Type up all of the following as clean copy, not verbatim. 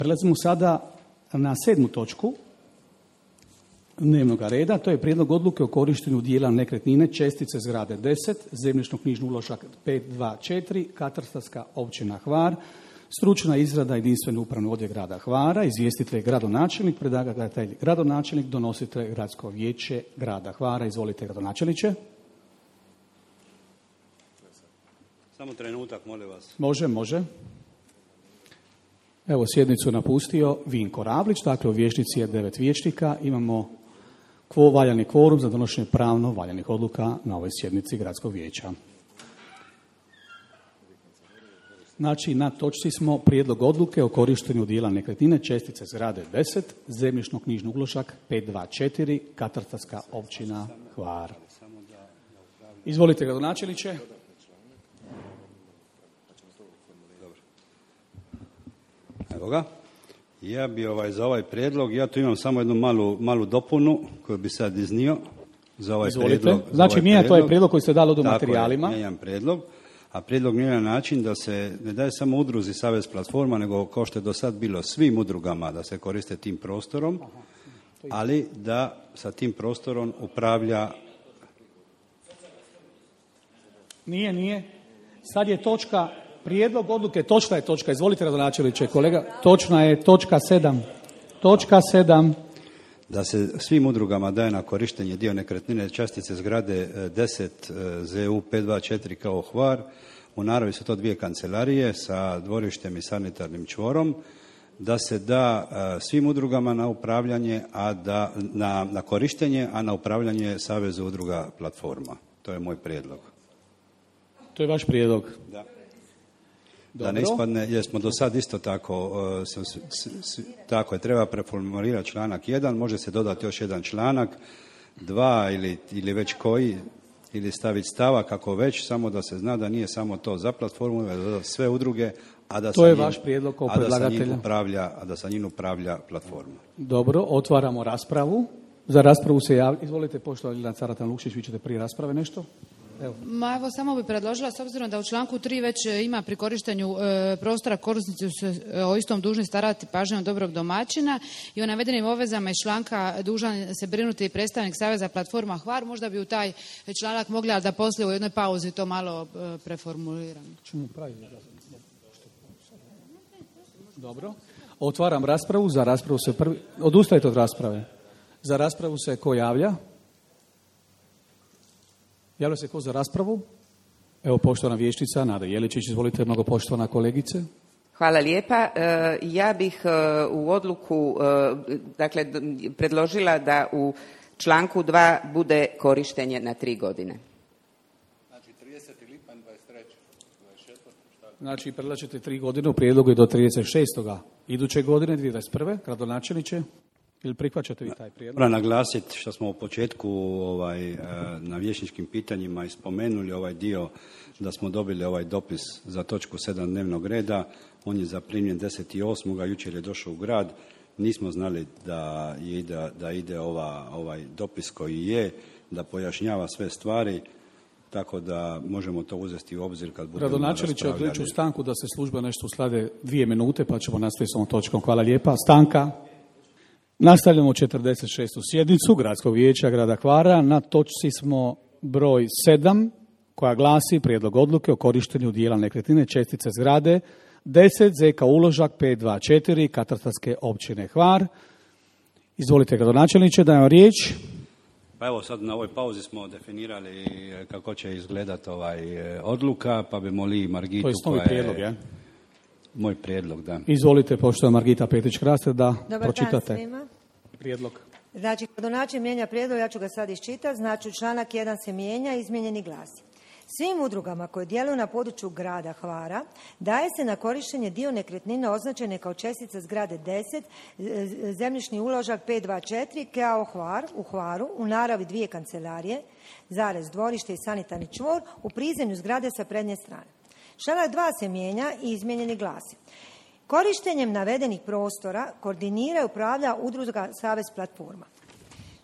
Prelazimo sada na 7. točku dnevnog reda, to je prijedlog odluke o korištenju dijela nekretnine čestice zgrade 10, zemljišno-knjižni uložak 524, katastarska općina Hvar, stručna izrada jedinstveni upravni odjel grada Hvara, izvjestitelj gradonačelnik, predlagatelj gradonačelnik, donositelj gradsko vijeće grada Hvara. Izvolite, gradonačelniče. Samo trenutak, molim vas. Može. Evo, sjednicu je napustio Vinko Ravlić, dakle u vijećnici je 9 vijećnika. Imamo valjani kvorum za donošenje pravno valjanih odluka na ovoj sjednici gradskog vijeća. Znači, na točci smo prijedlog odluke o korištenju dijela nekretnine čestice zgrade 10, zemljišno-knjižni uložak 524, katastarska općina Hvar. Izvolite, gradonačelniče. Evo ga. Ja bi za ovaj prijedlog, ja tu imam samo jednu malu dopunu koju bi sad iznio za ovaj prijedlog. Znači, mijenjate ovaj prijedlog koji ste dali u materijalima. Tako je, mijenjam prijedlog. A prijedlog mijenja na način da se ne daje samo udruzi Savez platforma, nego kao što je do sad bilo svim udrugama da se koriste tim prostorom, ali da sa tim prostorom upravlja... Nije. Sad je točka, prijedlog odluke, točna je točka. Izvolite, gradonačelniče, kolega. Točna je točka 7. Točka 7. Da se svim udrugama daje na korištenje dio nekretnine čestice zgrade 10 ZU 524 kao Hvar. U naravi su to 2 kancelarije sa dvorištem i sanitarnim čvorom. Da se da svim udrugama na upravljanje, na korištenje, a na upravljanje Savezu udruga platforma. To je moj prijedlog. To je vaš prijedlog? Da. Da ne ispadne, jer smo do sad isto tako je, treba preformulirati članak 1, može se dodati još jedan članak, 2 ili već koji, ili staviti stavak kako već, samo da se zna da nije samo to za platformu, za sve udruge, a da to je vaš prijedlog kao predlagatelja. A da sa njim upravlja platforma. Dobro, otvaramo raspravu. Za raspravu se javlja. Izvolite, poštovani Ljiljana Caratan-Lukšić, vi ćete prije rasprave nešto? Evo, samo bi predložila, s obzirom da u članku 3 već ima pri korištenju prostora korisnici se o istom dužni starati pažnjom dobrog domaćina i o navedenim obvezama iz članka dužan se brinuti predstavnik Saveza platforma Hvar, možda bi u taj članak mogli, ali da poslije u jednoj pauzi to malo preformuliramo. Dobro. Otvaram raspravu. Za raspravu se prvi... Odustajte od rasprave. Za raspravu se ko javlja? Javlja se ko za raspravu? Evo, poštovana vijećnica Nada Jeličić, izvolite, mnogo poštovana kolegice. Hvala lijepa. Ja bih u odluku predložila da u članku 2 bude korištenje na 3 godine. Znači 30. lipanj 23. 24. Znači, predlažete 3 godine, u prijedlogu je do 36. iduće godine, 2021. Gradonačelniče, ili prihvaćate vi taj prijedlog? Moram naglasiti što smo u početku na vijećničkim pitanjima ispomenuli ovaj dio da smo dobili ovaj dopis za točku 7 dnevnog reda. On je zaprimljen 10.8. Jučer je došao u grad. Nismo znali da ide ovaj dopis koji je, da pojašnjava sve stvari, tako da možemo to uzeti u obzir kad budemo raspravljali. Gradonačelniče, odreću stanku da se služba nešto uslade 2 minute, pa ćemo nastaviti s ovom točkom. Hvala lijepa. Stanka. Nastavljamo 46. sjednicu Gradskog vijeća grada Hvara. Na točci smo broj 7, koja glasi prijedlog odluke o korištenju dijela nekretnine čestice zgrade 10 ZK uložak 524 katastarske općine Hvar. Izvolite, gradonačelniče, dajem riječ. Pa evo, sad na ovoj pauzi smo definirali kako će izgledati odluka, pa bi molili Margitu. To je novi prijedlog, je? Moj prijedlog, da. Izvolite, poštovana Margita Petrić-Kraster, da pročitate. Dobar dan svima. Prijedlog. Znači, gradonačelnik mijenja prijedlog, ja ću ga sad iščitati. Znači, članak 1 se mijenja, izmijenjeni glasi. Svim udrugama koje djeluju na području grada Hvara daje se na korištenje dio nekretnine označene kao čestica zgrade 10, zemljišni uložak 524 kao Hvar, u Hvaru, u naravi 2 kancelarije, dvorište i sanitarni čvor, u prizemlju zgrade sa prednje strane. Članak 2 se mijenja i izmijenjeni glasi. Korištenjem navedenih prostora koordinira i upravlja udruga Savez platforma.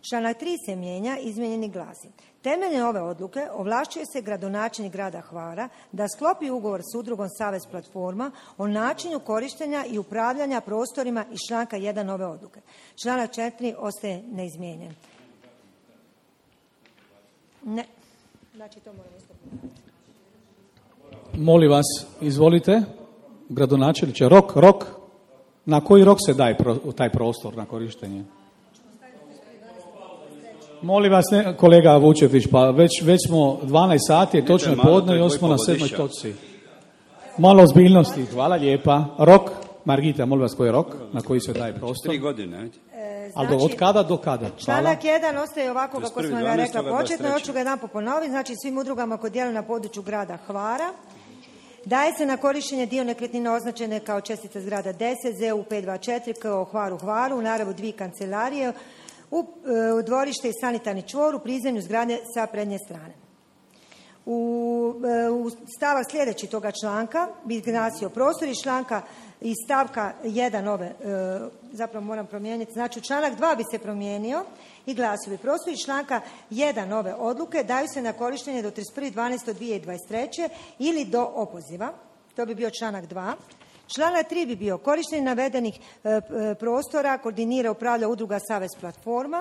Članak 3 se mijenja, izmijenjeni glasi. Temeljem ove odluke ovlašćuje se gradonačelnik grada Hvara da sklopi ugovor s udrugom Savez platforma o načinu korištenja i upravljanja prostorima iz članka 1 ove odluke. Članak 4 ostaje neizmijenjen. Ne. Znači to moramo isto ponavljati. Molim vas, izvolite, gradonačelniče, rok. Na koji rok se daje taj prostor na korištenje? Molim vas, kolega Vučetić, pa već smo 12 sati, je točno podne i još smo na 7. točci. Malo ozbiljnosti, hvala lijepa. Rok, Margita, molim vas, koji je rok na koji se daje prostor? 3 godine. Znači, od kada do kada? Članak 1 ostaje ovako kako smo ga rekla početno, hoću ga jedan ponoviti, znači svim udrugama koje djeluju na području grada Hvara. Daje se na korištenje dio nekretnine označene kao čestica zgrada 10, ZU 524, kao Hvaru, u naravu 2 kancelarije, u dvorište i sanitarni čvor u prizemlju zgrade sa prednje strane. U stavak sljedeći toga članka bi glasio prostor iz članka iz stavka 1 ove, zapravo moram promijeniti, znači članak 2 bi se promijenio i glasio bi prostor iz članka 1 ove odluke daju se na korištenje do 31.12.2023. ili do opoziva, to bi bio članak 2. Članak 3 bi bio korištenje navedenih prostora, koordinira, upravlja udruga Savez platforma,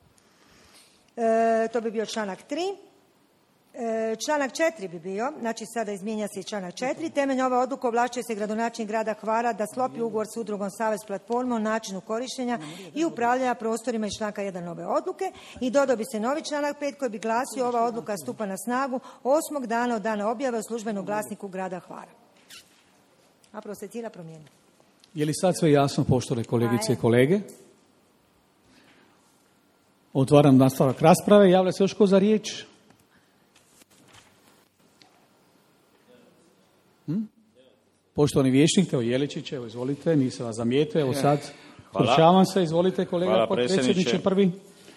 to bi bio članak 3. Članak 4 bi bio, znači sada izmijenja se i članak 4. Temeljem ove odluke ovlašćuje se gradonačelnik grada Hvara da sklopi ugovor s udrugom Savez platforma o načinu korištenja i upravljanja prostorima iz članka 1 ove odluke i dodao bi se novi članak 5 koji bi glasio ova odluka stupa na snagu 8. dana od dana objave u službenom glasniku grada Hvara. Napravo se cijela promijena. Je li sad sve jasno, poštovane kolegice i kolege? Otvaram nastavak rasprave. Javlja se još ko za riječ? Poštovani vijećnik, Teo Jeličić, evo izvolite, nisam vas zamijetio, evo sad, slušavam se, izvolite kolega potpredsjedniče prvi.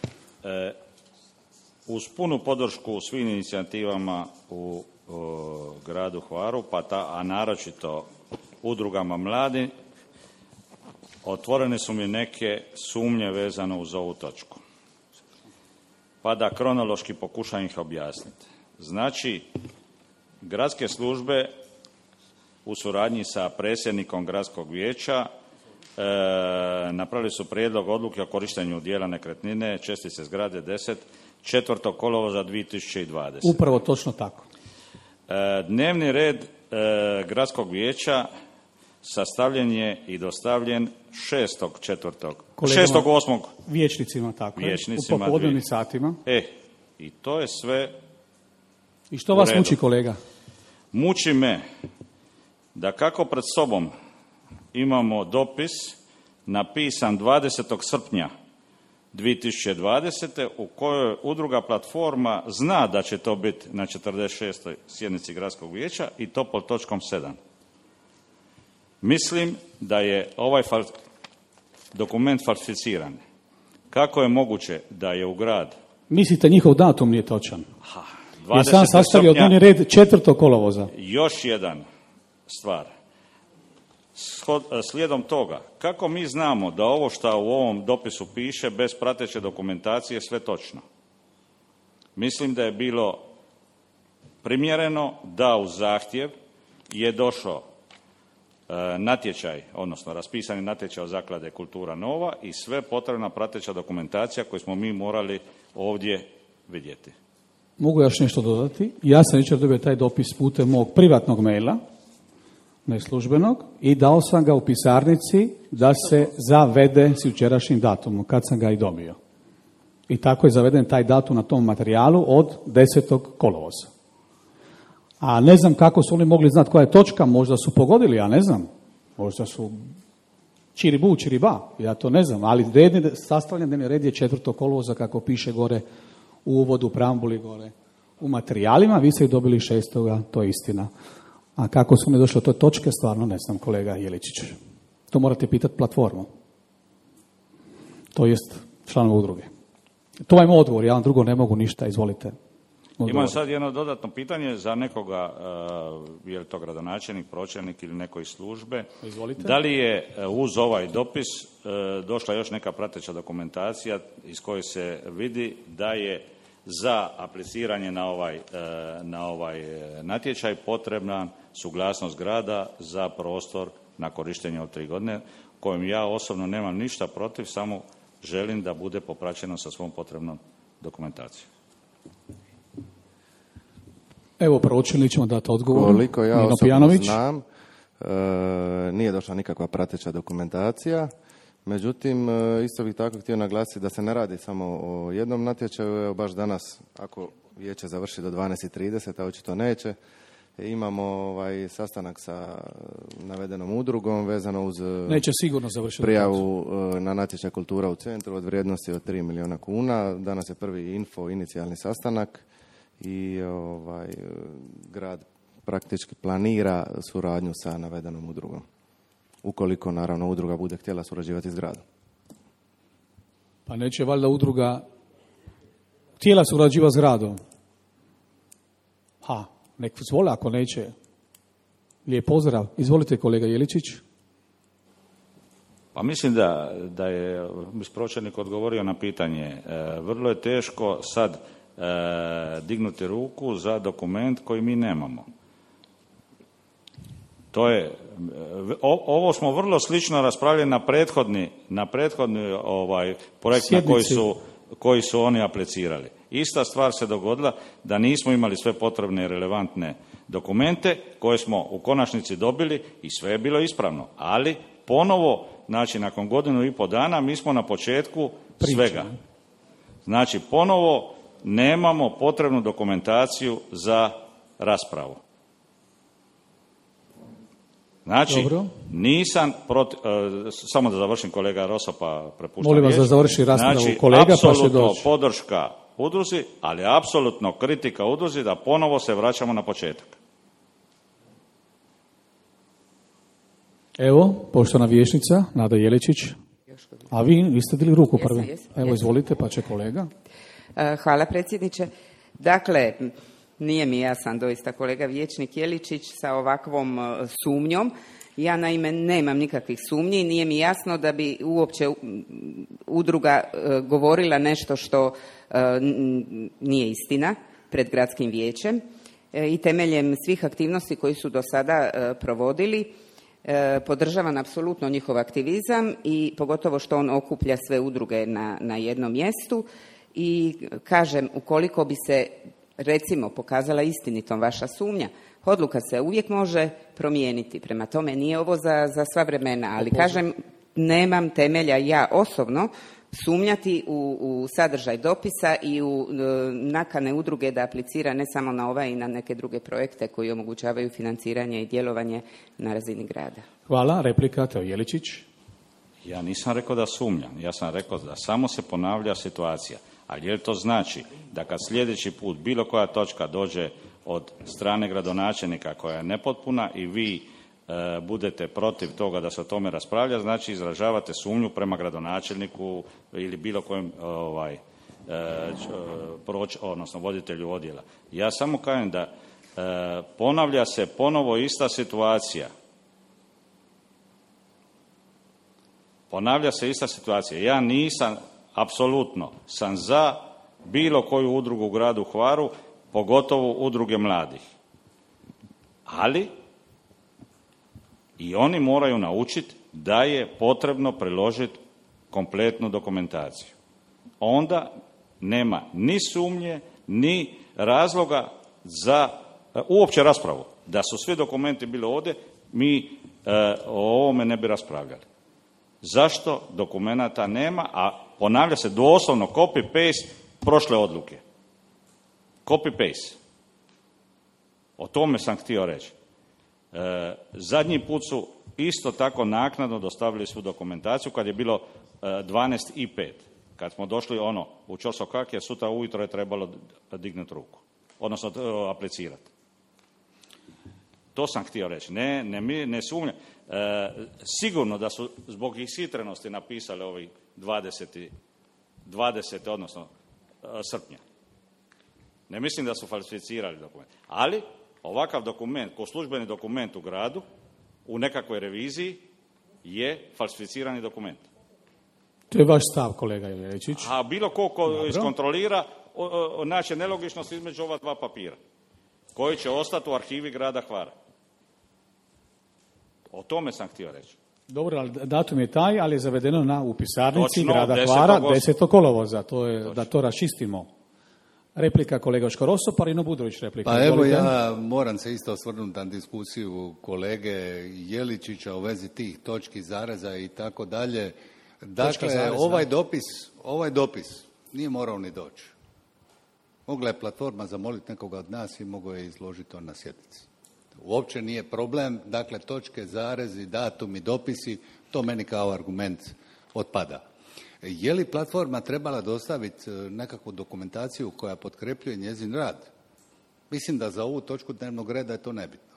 Uz punu podršku svim inicijativama u gradu Hvaru, a naročito udrugama mladi, otvorene su mi neke sumnje vezano uz ovu točku. Pa da kronološki pokušam ih objasniti. Znači, gradske službe u suradnji sa predsjednikom gradskog vijeća napravili su prijedlog odluke o korištenju dijela nekretnine čestice zgrade 10 4. kolovoza 2020. Upravo točno tako. Dnevni red gradskog vijeća sastavljen je i dostavljen 6.8. Vijećnicima, tako je. Vijećnicima. U popodnevnim satima. I to je sve. I što vas muči, kolega? Muči me da kako pred sobom imamo dopis napisan 20. srpnja 2020. u kojoj udruga platforma zna da će to biti na 46. sjednici gradskog vijeća i to pod točkom 7. Mislim da je ovaj dokument falsificiran. Kako je moguće da je u grad... Mislite njihov datum nije točan? Jer sam sastavio dnevni red 4. kolovoza. Još jedan stvar. Slijedom toga, kako mi znamo da ovo što u ovom dopisu piše bez prateće dokumentacije sve točno? Mislim da je bilo primjereno da u zahtjev je došao natječaj, odnosno raspisani natječaj od Zaklade Kultura Nova i sve potrebna prateća dokumentacija koju smo mi morali ovdje vidjeti. Mogu još nešto dodati? Ja sam jučer dobio taj dopis putem mog privatnog maila, neslužbenog, i dao sam ga u pisarnici da se zavede s jučerašnjim datumom, kad sam ga i dobio. I tako je zaveden taj datum na tom materijalu od 10. kolovoza. A ne znam kako su oni mogli znati koja je točka, možda su pogodili, ja ne znam. Možda su čiribu, čiriba, ja to ne znam, ali sastavljen dnevni red je 4. kolovoza kako piše gore u uvodu, u preambuli gore. U materijalima, vi ste ih dobili 6. to je istina. A kako su oni došli do te točke, stvarno ne znam, kolega Jeličić. To morate pitati platformu. To jest članova udruge. To je moj odgovor, ja vam drugo ne mogu ništa, izvolite. Imam sad jedno dodatno pitanje za nekoga, je li to gradonačelnik, pročelnik ili neko iz službe. Izvolite. Da li je uz ovaj dopis došla još neka prateća dokumentacija iz koje se vidi da je za apliciranje na ovaj natječaj potrebna suglasnost grada za prostor na korištenje od 3 godine, kojem ja osobno nemam ništa protiv, samo želim da bude popraćeno sa svom potrebnom dokumentacijom. Evo, pročelnik ćemo dati odgovor. Koliko ja Nino osobno Pijanović. znam, nije došla nikakva prateća dokumentacija. Međutim, isto bih tako htio naglasiti da se ne radi samo o jednom natječaju. Evo baš danas, ako vijeće završi do 12:30, a očito neće, imamo sastanak sa navedenom udrugom vezano uz Neće sigurno završiti prijavu na natječaj Kultura u centru od vrijednosti od 3 milijuna kuna. Danas je prvi inicijalni sastanak i grad praktički planira suradnju sa navedenom udrugom. Ukoliko, naravno, udruga bude htjela surađivati s gradom. Pa neće valjda udruga htjela surađivati s gradom? Nek zvole ako neće. Lijep pozdrav. Izvolite, kolega Jeličić. Pa mislim da je pročelnik odgovorio na pitanje. Vrlo je teško sad dignuti ruku za dokument koji mi nemamo. To je, ovo smo vrlo slično raspravljali na prethodni projekt Sjednici. na koji su oni aplicirali. Ista stvar se dogodila da nismo imali sve potrebne i relevantne dokumente koje smo u konačnici dobili i sve je bilo ispravno. Ali ponovo, znači nakon 1,5 dana, mi smo na početku svega. Znači ponovo nemamo potrebnu dokumentaciju za raspravu. Znači, dobro. Nisam protiv, samo da završim, kolega Rosa, pa prepuštam Molim vas da završi raspravu kolega, pa će apsolutno doći. podrška udruzi, ali apsolutno kritika udruzi da ponovo se vraćamo na početak. Evo, poštovana vijećnica Nada Jeličić. A vi ste digli ruku prvi. Evo, izvolite, pa će kolega. Hvala, predsjedniče. Dakle, nije mi jasan doista kolega vijećnik Jeličić sa ovakvom sumnjom. Ja naime nemam nikakvih sumnji, nije mi jasno da bi uopće udruga govorila nešto što nije istina pred gradskim vijećem i temeljem svih aktivnosti koji su do sada provodili. Podržavam apsolutno njihov aktivizam i pogotovo što on okuplja sve udruge na jednom mjestu i kažem, ukoliko bi se recimo pokazala istinitom vaša sumnja, odluka se uvijek može promijeniti. Prema tome nije ovo za sva vremena, ali kažem, nemam temelja ja osobno sumnjati u sadržaj dopisa i u nakane udruge da aplicira ne samo na ovaj i na neke druge projekte koji omogućavaju financiranje i djelovanje na razini grada. Hvala. Replika, Teo Jeličić. Ja nisam rekao da sumnjam, ja sam rekao da samo se ponavlja situacija. Ali je to znači da kad sljedeći put bilo koja točka dođe od strane gradonačelnika koja je nepotpuna i vi budete protiv toga da se o tome raspravlja, znači izražavate sumnju prema gradonačelniku ili bilo kojem odnosno voditelju odjela. Ja samo kažem da ponavlja se ponovo ista situacija. Ponavlja se ista situacija. Ja nisam, apsolutno, sam za bilo koju udrugu u gradu Hvaru, pogotovo udruge mladih. Ali i oni moraju naučiti da je potrebno priložiti kompletnu dokumentaciju. Onda nema ni sumnje, ni razloga za uopće raspravu. Da su svi dokumenti bili ovdje, mi o ovome ne bi raspravljali. Zašto dokumenata nema, a ponavlja se doslovno copy-paste prošle odluke. Copy-paste. O tome sam htio reći. Zadnji put su isto tako naknadno dostavili svu dokumentaciju kad je bilo 12:05. Kad smo došli u Ćosokak, jer sutra ujutro je trebalo dignuti ruku. Odnosno aplicirati. To sam htio reći. Ne sumnjam. Sigurno da su zbog ishitrenosti napisali ovih 20. odnosno srpnja. Ne mislim da su falsificirali dokument. Ali ovakav dokument, ko službeni dokument u gradu, u nekakvoj reviziji, je falsificirani dokument. To je vaš stav, kolega Jeličić. A bilo ko iskontrolira, naće nelogičnost između ova dva papira, koji će ostati u arhivi grada Hvara. O tome sam htio reći. Dobro, ali datum je taj, ali je zavedeno na upisarnici Točno, grada 10. Hvara 10. kolovoza. To je, da to raščistimo. Replika kolega Škoroso, Parino Budrović replika. Pa evo ja moram se isto osvrnuti na diskusiju kolege Jeličića u vezi tih točki, zareza i tako dalje. Dakle, ovaj dopis nije morao ni doći. Mogla je platforma zamoliti nekoga od nas i mogao je izložiti to na sjednici. Uopće nije problem, dakle točke, zarezi, datumi, dopisi, to meni kao argument otpada. Je li platforma trebala dostaviti nekakvu dokumentaciju koja potkrepljuje njezin rad? Mislim da za ovu točku dnevnog reda je to nebitno.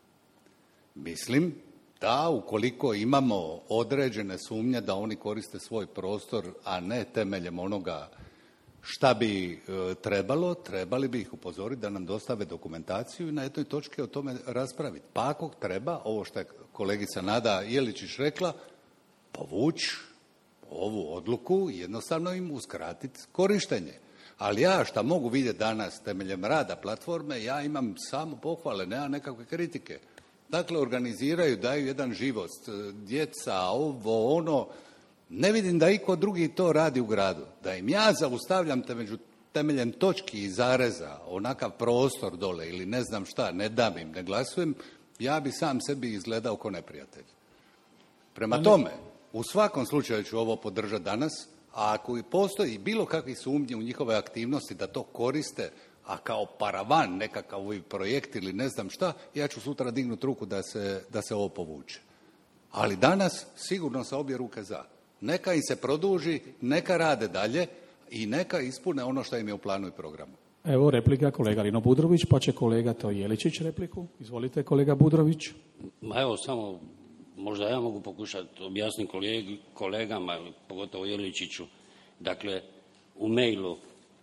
Mislim da ukoliko imamo određene sumnje da oni koriste svoj prostor, a ne temeljem onoga šta bi trebali bi ih upozoriti da nam dostave dokumentaciju i na jednoj točki o tome raspraviti. Pa ako treba, ovo što je kolegica Nada Jeličić rekla, povući ovu odluku i jednostavno im uskratiti korištenje. Ali ja šta mogu vidjeti danas temeljem rada platforme, ja imam samo pohvale, nema nekakve kritike. Dakle, organiziraju, daju jedan život, djeca, ovo, ono. Ne vidim da iko drugi to radi u gradu. Da im ja zaustavljam temeljem točki i zareza onakav prostor dole ili ne znam šta, ne dam im, ne glasujem, ja bi sam sebi izgledao ko neprijatelj. Prema tome, u svakom slučaju ću ovo podržati danas, a ako i postoji bilo kakvi sumnji u njihove aktivnosti da to koriste, a kao paravan nekakav projekt ili ne znam šta, ja ću sutra dignuti ruku da se ovo povuče. Ali danas sigurno sa obje ruke za. Neka im se produži, neka rade dalje i neka ispune ono što im je u planu i programu. Evo replika kolega Lino Budrović, pa će kolega Teo Jeličić repliku. Izvolite kolega Budrović. Ma evo samo, možda ja mogu pokušati objasniti kolegama, pogotovo Jeličiću. Dakle, u mailu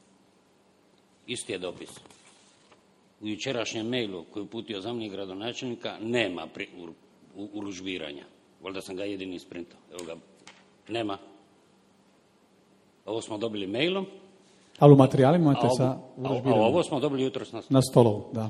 isti je dopis. U jučerašnjem mailu koji je uputio zamjenik gradonačelnika nema urudžbiranja. Valjda sam ga jedini isprintao. Evo ga, nema. Ovo smo dobili mailom. Ali u materijalima imate sa urudžbiranjem. A ovo smo dobili jutros na stolovu, da.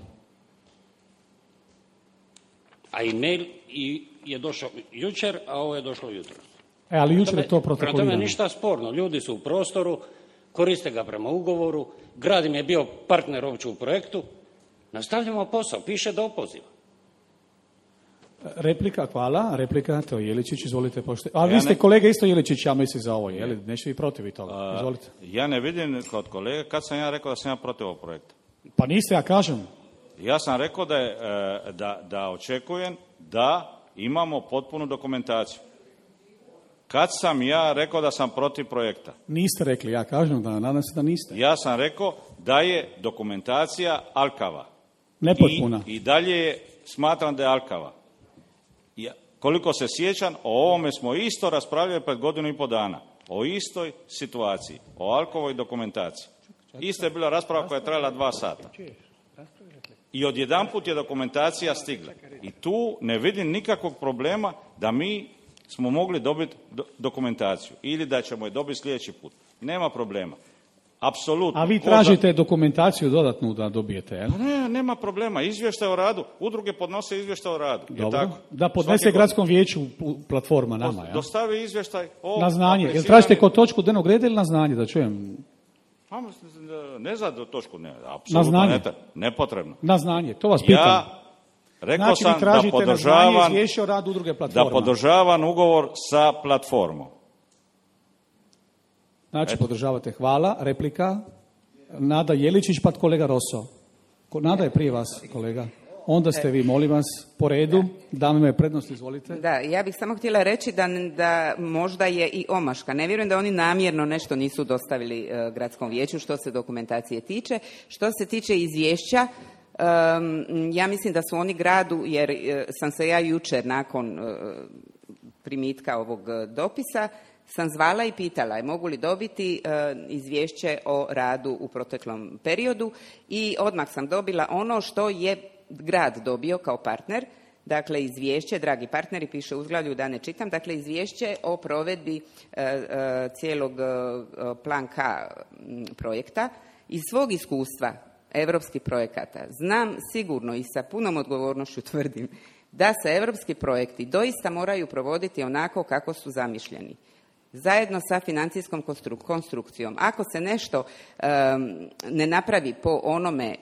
A e-mail je došao jučer, a ovo je došlo jutros. Ali jučer je to protokolirano. Prema tome ništa sporno. Ljudi su u prostoru, koriste ga prema ugovoru, grad im je bio partner uopće u projektu. Nastavljamo posao, piše do opoziva. Replika, hvala. Replika, Teo Jeličić, izvolite. Ali vi ste kolega isto Jeličić, ja mislim za ovo, je li? Neće vi protiv toga, izvolite. Ja ne vidim kod kolege, kad sam ja rekao da sam ja protiv ovog projekta? Pa niste, ja kažem. Ja sam rekao da očekujem da imamo potpunu dokumentaciju. Kad sam ja rekao da sam protiv projekta? Niste rekli, ja kažem da nadam se da niste. Ja sam rekao da je dokumentacija aljkava. Nepotpuna. I dalje smatram da je aljkava. Koliko se sjećam, o ovome smo isto raspravljali pred 1.5 dana. O istoj situaciji, o aljkovoj dokumentaciji. Isto je bila rasprava koja je trajala 2 sata. I odjedanput je dokumentacija stigla. I tu ne vidim nikakvog problema da mi smo mogli dobiti dokumentaciju ili da ćemo je dobiti sljedeći put. Nema problema. Apsolutno. A vi tražite dokumentaciju dodatnu da dobijete, jel? Ne, nema problema. Izvještaj o radu. Udruge podnose izvještaj o radu. Dobro. Tako? Da podnese gradskom vijeću platforma nama, jel? Dostavi izvještaj o... Na znanje. Jel tražite kod točku dnevnog reda ili na znanje, da čujem? Ne za točku, ne. Na Apsolutno znanje. Nepotrebno. Na znanje, to vas pitam. Ja rekao znači, sam da podržavam ugovor sa platformom. Znači, podržavate. Hvala. Replika. Nada Jeličić, pa kolega Roso. Nada je prije vas, kolega. Onda ste vi, molim vas, po redu. Dam me prednost, izvolite. Da, ja bih samo htjela reći da možda je i omaška. Ne vjerujem da oni namjerno nešto nisu dostavili gradskom vijeću što se dokumentacije tiče. Što se tiče izvješća, ja mislim da su oni gradu, jer sam se ja jučer nakon primitka ovog dopisa sam zvala i pitala je mogu li dobiti izvješće o radu u proteklom periodu i odmah sam dobila ono što je grad dobio kao partner, dakle izvješće, dragi partneri, piše u uzglavlju da ne čitam, dakle izvješće o provedbi cijelog plan K projekta. Iz svog iskustva europskih projekata znam sigurno i sa punom odgovornošću tvrdim da se europski projekti doista moraju provoditi onako kako su zamišljeni. Zajedno sa financijskom konstrukcijom. Ako se nešto ne napravi po onome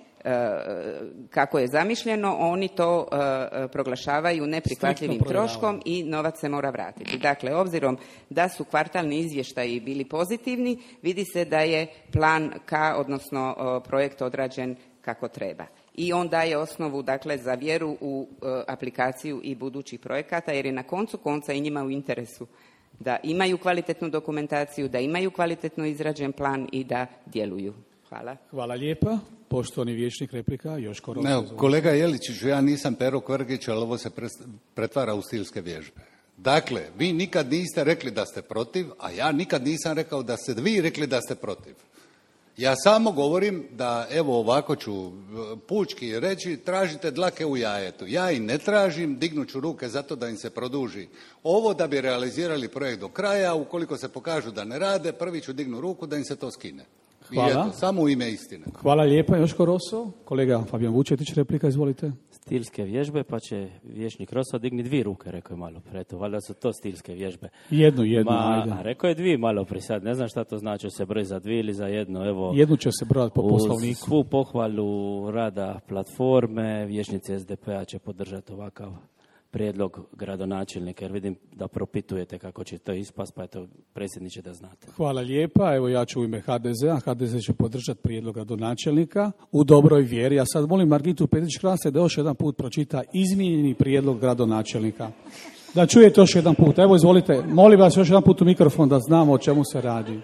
kako je zamišljeno, oni to proglašavaju neprihvatljivim troškom i novac se mora vratiti. Dakle, obzirom da su kvartalni izvještaji bili pozitivni, vidi se da je plan K, odnosno projekt odrađen kako treba. I on daje osnovu, dakle, za vjeru u aplikaciju i budućih projekata, jer je na koncu konca i njima u interesu da imaju kvalitetnu dokumentaciju, da imaju kvalitetno izrađen plan i da djeluju. Hvala. Hvala lijepa. Poštovani vijećnik, replika, Joško Rosso. Kolega Jeličiću, ja nisam Pero Kvrgić, ali ovo se pretvara u stilske vježbe. Dakle, vi nikad niste rekli da ste protiv, a ja nikad nisam rekao da ste vi rekli da ste protiv. Ja samo govorim da, evo ovako ću pučki reći, tražite dlake u jajetu. Ja i ne tražim, dignuću ruke zato da im se produži ovo da bi realizirali projekt do kraja. Ukoliko se pokažu da ne rade, prvi ću dignu ruku da im se to skine. Hvala. I eto, samo u ime istine. Hvala lijepa, Joško Rosso. Kolega Fabijan Vučetić, replika, izvolite. Stilske vježbe, pa će vijećnik Rosso digni 2 ruke, rekao je malo pre. Eto, valjda su to stilske vježbe. Jednu, ajde. Rekao je 2 malo pre sad, ne znam šta to znači, se broji za 2 ili za 1. Evo, jednu će se brojati po poslovniku. Uz svu pohvalu rada platforme, vijećnici SDP-a će podržati ovakav prijedlog gradonačelnika, jer vidim da propitujete kako će to ispast, pa eto, predsjedniče, da znate. Hvala lijepa. Evo ja ću u ime HDZ-a. HDZ će podržati prijedlog gradonačelnika u dobroj vjeri. Ja sad molim Margitu Petić-Krase da još jedan put pročita izmijenjeni prijedlog gradonačelnika. Da čujete još jedan put. Evo izvolite, molim vas još jedan put u mikrofon da znamo o čemu se radi.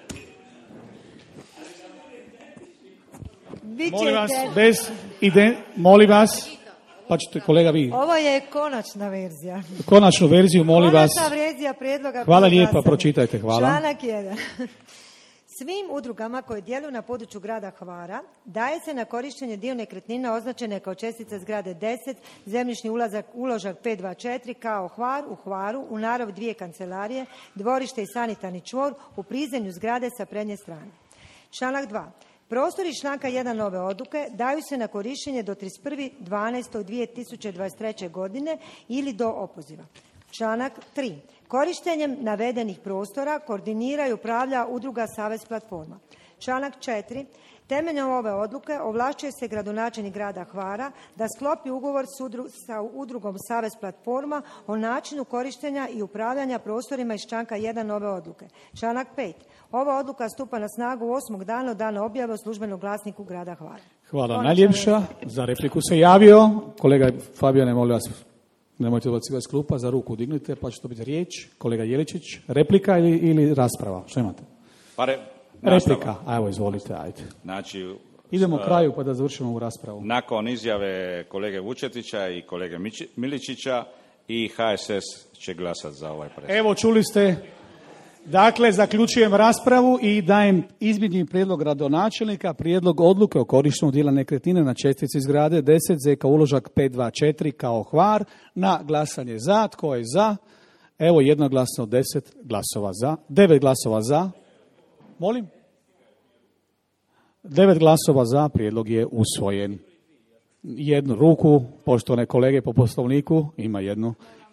Molim vas, molim vas. Pa ćete, kolega, vi. Ovo je konačna verzija. Konačnu verziju, molim vas. Konačna verzija prijedloga. Hvala lijepa, pročitajte, hvala. Članak 1. Svim udrugama koje djeluju na području grada Hvara daje se na korištenje dio nekretnina označene kao čestica zgrade 10, zemljišni uložak 524 kao Hvar u Hvaru, u narav 2 kancelarije, dvorište i sanitarni čvor u prizemlju zgrade sa prednje strane. Članak 2. Prostori članka 1 ove odluke daju se na korištenje do 31.12.2023. godine ili do opoziva. Članak 3. Korištenjem navedenih prostora koordinira i upravlja udruga Savez platforma. Članak 4. Temeljem ove odluke ovlašćuje se gradonačelnik grada Hvara da sklopi ugovor sa udrugom Savez platforma o načinu korištenja i upravljanja prostorima iz članka 1 ove odluke. Članak 5. Ova odluka stupa na snagu 8. dana od dana objave u službenom glasniku grada Hvara. Hvala najljepša. Za repliku se javio. Kolega Fabijane, molim vas, nemojte dobacivati s klupa, za ruku dignite pa će to biti riječ. Kolega Jeličić, replika ili rasprava? Što imate? Replika, a evo izvolite, ajde. Znači, idemo kraju pa da završimo ovu raspravu. Nakon izjave kolege Vučetića i kolege Miličića i HSS će glasati za ovaj predlog. Evo čuli ste, dakle zaključujem raspravu i dajem izmijenjeni prijedlog gradonačelnika, prijedlog odluke o korištenju dijela nekretnine na čestici zgrade 10 ZK uložak 524 kao Hvar na glasanje za. Tko je za? Evo jednoglasno 10 glasova za, 9 glasova za. Molim? 9 glasova za, prijedlog je usvojen. Jednu ruku, poštovane kolege po poslovniku, ima jednu.